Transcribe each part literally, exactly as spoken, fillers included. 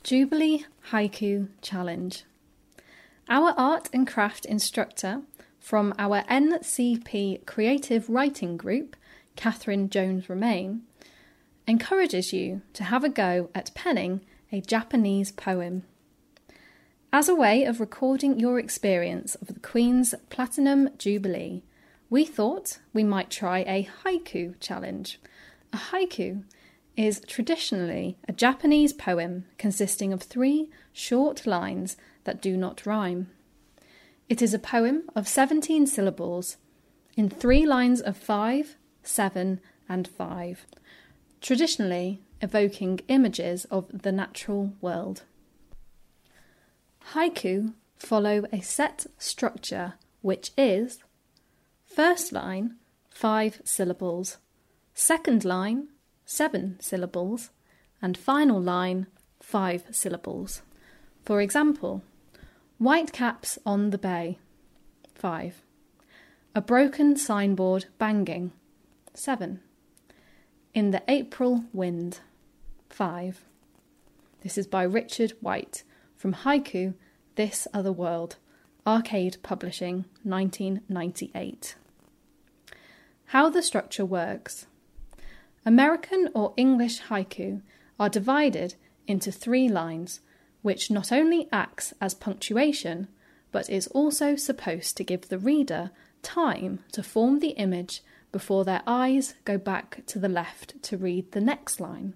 Jubilee Haiku Challenge. Our art and craft instructor from our N C P Creative Writing Group, Catherine Jones-Romain, encourages you to have a go at penning a Japanese poem. As a way of recording your experience of the Queen's Platinum Jubilee, we thought we might try a haiku challenge. A haiku is traditionally a Japanese poem consisting of three short lines that do not rhyme. It is a poem of seventeen syllables in three lines of five, seven, and five, traditionally evoking images of the natural world. Haiku follow a set structure which is: first line, five syllables, second line, seven syllables, and final line, five syllables. For example, whitecaps on the bay, five. A broken signboard banging, seven. In the April wind, five. This is by Richard White from Haiku, This Other World, Arcade Publishing, nineteen ninety-eight. How the structure works. American or English haiku are divided into three lines, which not only acts as punctuation, but is also supposed to give the reader time to form the image before their eyes go back to the left to read the next line.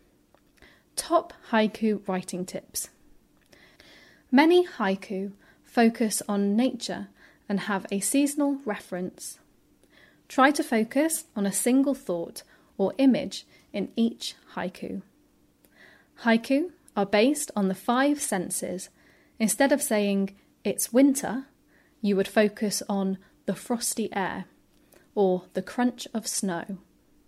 Top haiku writing tips. Many haiku focus on nature and have a seasonal reference. Try to focus on a single thought or image in each haiku. Haiku are based on the five senses. Instead of saying, "It's winter," you would focus on the frosty air or the crunch of snow.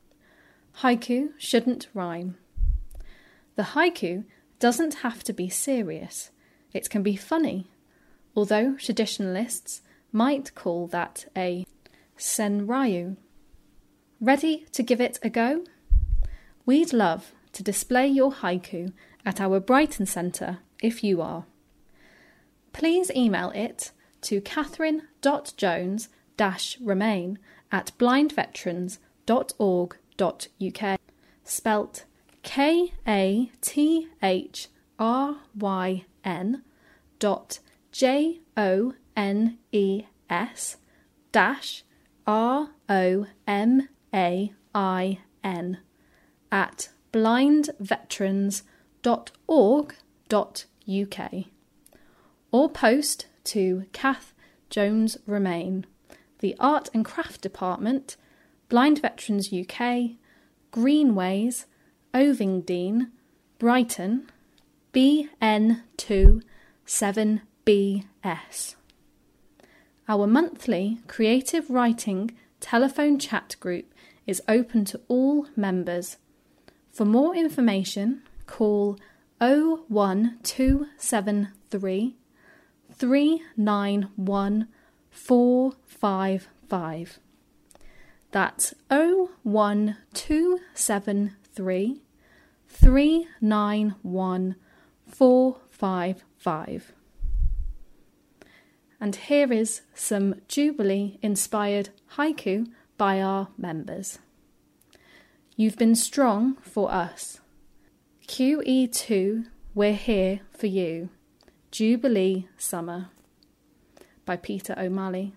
Haiku shouldn't rhyme. The haiku doesn't have to be serious. It can be funny, although traditionalists might call that a senryu. Ready to give it a go? We'd love to display your haiku at our Brighton Centre if you are. Please email it to catherine dot jones dash romain at blind veterans dot org dot U K, spelt K A T H R Y N dot J O N E S dash R O M A I N at blind veterans dot org dot U K, or post to Kath Jones Romain, the Art and Craft Department, Blind Veterans U K, Greenways, Ovingdean, Brighton, B N two seven B S. Our monthly creative writing telephone chat group is open to all members. For more information, call oh one two seven three, three nine one, four five five. That's oh one two seven three, three nine one, four five five. And here is some Jubilee-inspired haiku by our members. You've been strong for us. Q E two, we're here for you. Jubilee Summer, by Peter O'Malley.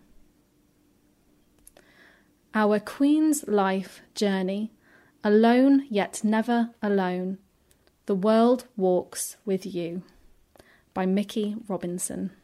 Our Queen's life journey, alone yet never alone. The world walks with you, by Mickey Robinson.